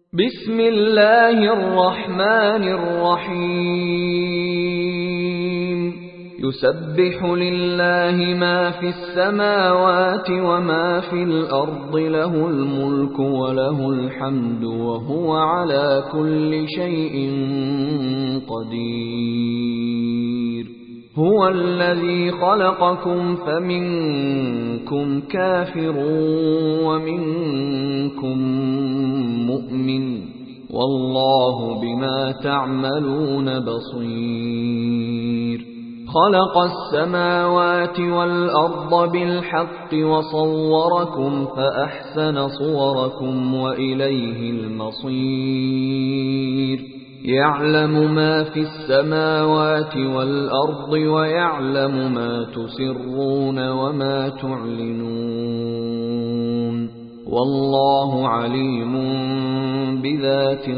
بسم الله الرحمن الرحيم يسبح لله ما في السماوات وما في الأرض له الملك وله الحمد وهو على كل شيء قدير هو الذي خلقكم فمنكم كافر ومنكم مؤمن والله بما تعملون بصير خلق السماوات والأرض بالحق وصوركم فأحسن صوركم وإليه المصير يعلم ما في السماوات والأرض ويعلم ما تسرون وما تعلنون والله عليم بذات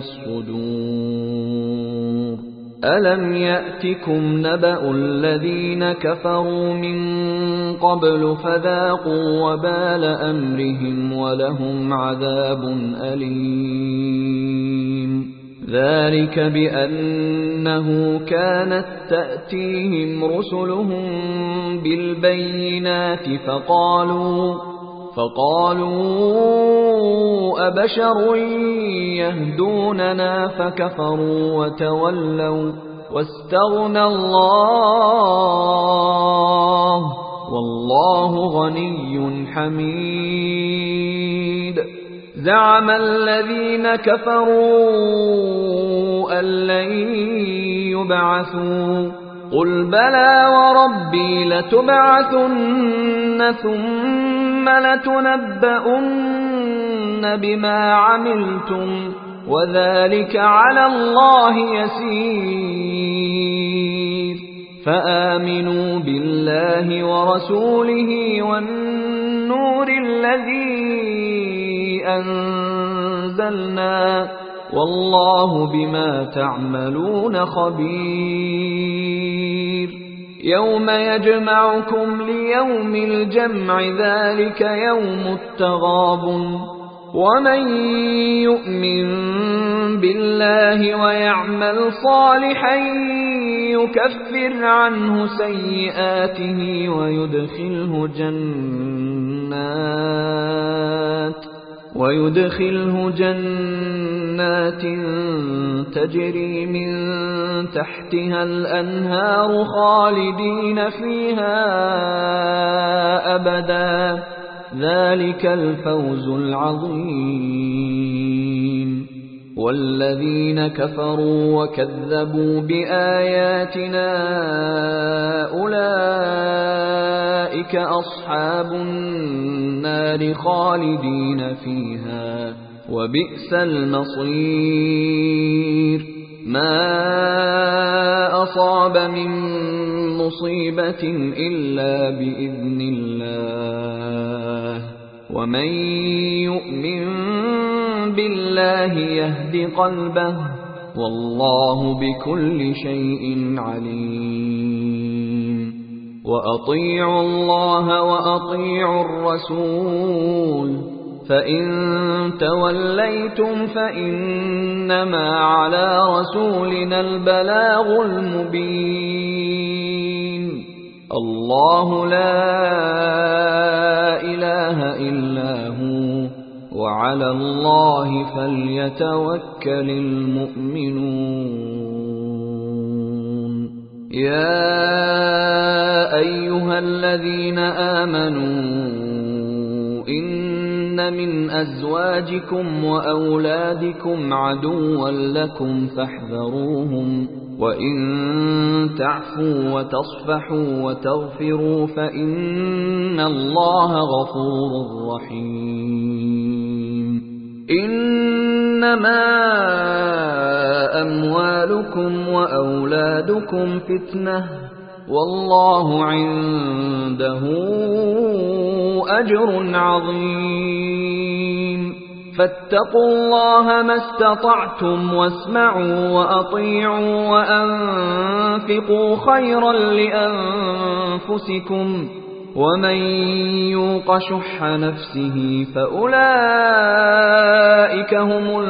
الصدور ألم يأتكم نبأ الذين كفروا من قبل فذاقوا وبال أمرهم ولهم عذاب أليم ذلك بأنه كانت تأتيهم رسلهم بالبينات فقالوا أبشر يهدوننا فكفروا وتولوا واستغنى الله والله غني حميد زعم الذين كفروا أن لن يبعثوا قل بلى وربي لتبعثن ثم لتنبؤن بما عملتم وذلك على الله يسير فآمنوا بالله ورسوله والنور الذي أنزلنا والله بما تعملون خبير يوم يجمعكم ليوم الجمع ذلك يوم التغابن ومن يؤمن بالله ويعمل صالحا يكفر عنه سيئاته ويدخله جنات تجري من تحتها الأنهار خالدين فيها أبدا ذلك الفوز العظيم والذين كفروا وكذبوا بآياتنا أولئك أصحاب النار خالدين فيها وبئس المصير ما أصاب من مصيبة إلا بإذن الله ومن يؤمن بالله يهد قلبه والله بكل شيء عليم وأطيعوا الله وأطيعوا الرسول فإن توليتم فإنما على رسولنا البلاغ المبين الله لا إله إلا هو وعلى الله فليتوكل المؤمنون يا أيها الذين آمنوا إن من أزواجكم وأولادكم عدوا لكم فاحذروهم وإن تعفوا وتصفحوا وتغفروا فإن الله غفور رحيم إنما أموالكم وأولادكم فتنة والله عنده أجر عظيم فاتقوا الله ما استطعتم واسمعوا وأطيعوا وأنفقوا خيرا لأنفسكم ومن يوق شح نفسه فأولئك هم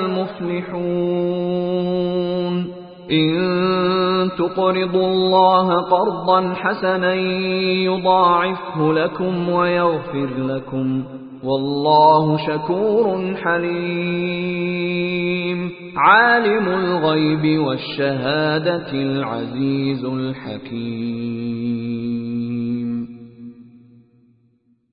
المفلحون إن تقرضوا الله قرضا حسنا يضاعفه لكم ويغفر لكم والله شكور حليم عالم الغيب والشهادة العزيز الحكيم